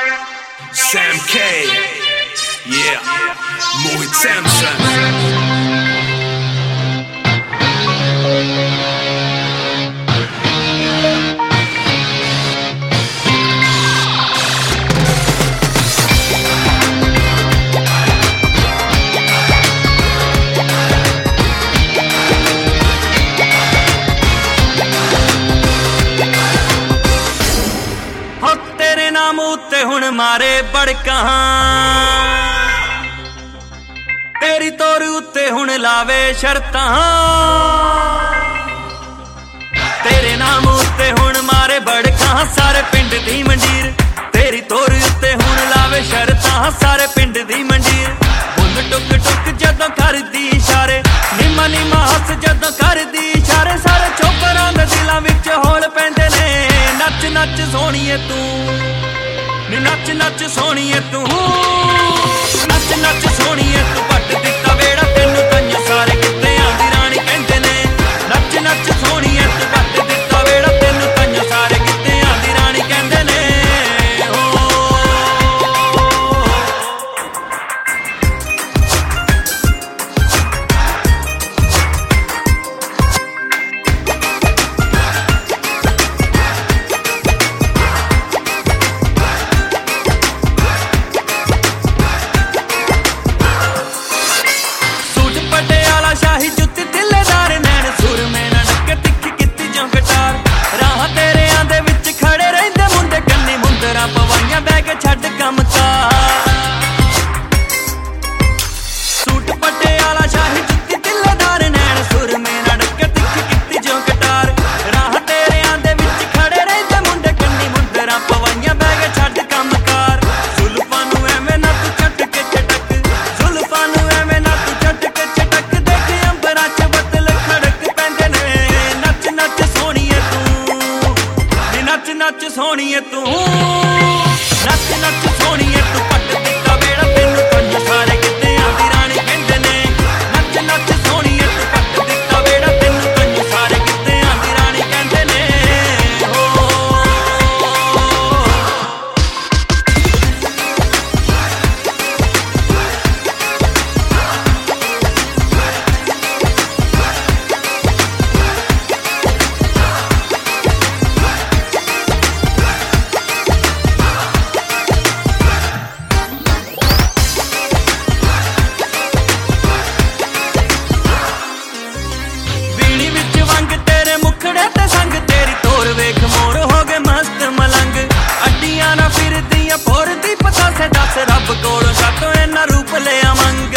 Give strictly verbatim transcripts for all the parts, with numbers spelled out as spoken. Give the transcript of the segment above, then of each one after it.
Sam K, yeah, Mohit Samson. उत्ते हुण मारे बड़का तेरी तोर उत्ते हुण लावे शर्तां तेरे नाम उत्ते हुण मारे बड़का सारे पिंड दी मंडीर तेरी तोर उत्ते हुण लावे शर्तां सारे पिंड दी मंडीर बुल टुक टुक जदों करदी इशारे निमा निमा हस जदों करदी इशारे सारे चोपरां दे दिलां विच होल पैंदे ने नच नच सोहणीए तू नच नच सोहणीए तू नच नच सोहणीए तू पट दिता वेड़ा तेनू तन्नू सारे किते आंदी रानी कहंदे ने नच नच सोहणीए तू पट दिता वेड़ा तेनू तन्नू सारे किते आंदी रानी कहंदे ने नच सोहणीए तू नच नच सोहणीए तू पट दिता वेड़ा तेनू तन्नू सारे किते आंदी रानी कहंदे ने नच नच सोहणीए तू पट दिता वेड़ा तेनू तन्नू सारे किते आंदी रानी कहंदे ने रब कोलों सातों इन्ना रूप लिया मंग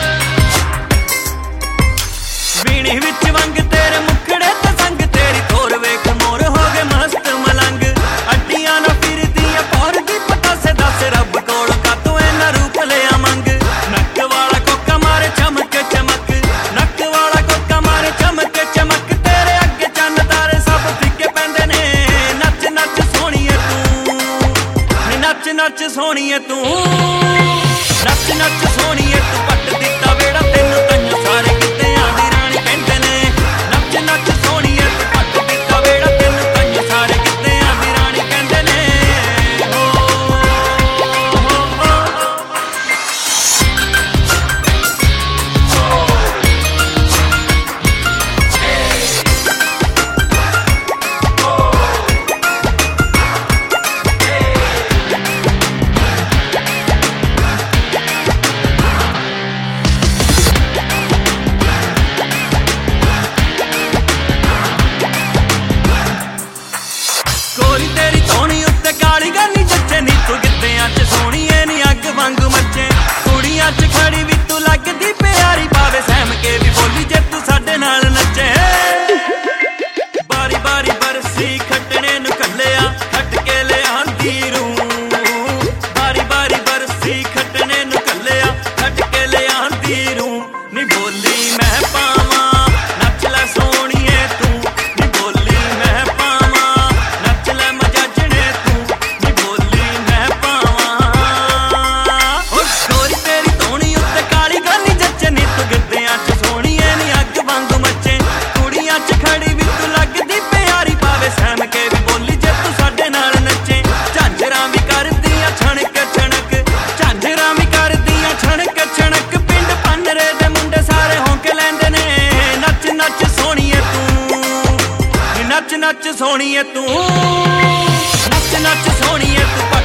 वीणी विच वंग तेरे मुखड़े ते संग तेरी तोर वेख मोर हो गए मस्त मलंग अड्डियां ना फिरदियां पौर दी पता से दस रब कोलों सातों इन्ना रूप लिया मंग नक वाला कोका मारे चमक चमक नक वाला कोका मारे चमक चमक तेरे अगे चंद तारे सब फिके पैंदे ने नच नच सोहणीए तू नच नच सोहणीए तू नच नच सोहणीए तू पट दिता वेड़ा तेनू तन्नू सारे किते आंदी रानी कहंदे ने नच नच सोहणीए तू पट दिता वेड़ा तेनू तन्नू सारे किते आंदी रानी कहंदे ने तेरी सोहनी उत्ते काली गानी जच्चे नी तू गिद्धियां च सोहणीए नी अग वांग मच्चे कुड़ियां च खड़ी भी तू लगदी प्यारी पावे सहम के भी बोली जे तू साडे नाल नच्चे बारी बारी बरसी खटने नू कल्लिया खट के ले आंदी रूं बारी बारी बरसी खटने नू कल्लिया खट के ले आंदी रूं नी बोली मैं पावां नच ले सोहणीए तू नी बोली मैं तेरी तोहनी उत्ते ਨੱਚ ਸੋਹਣੀਏ ਤੂੰ, ਨੱਚ ਨੱਚ ਸੋਹਣੀਏ ਤੂੰ।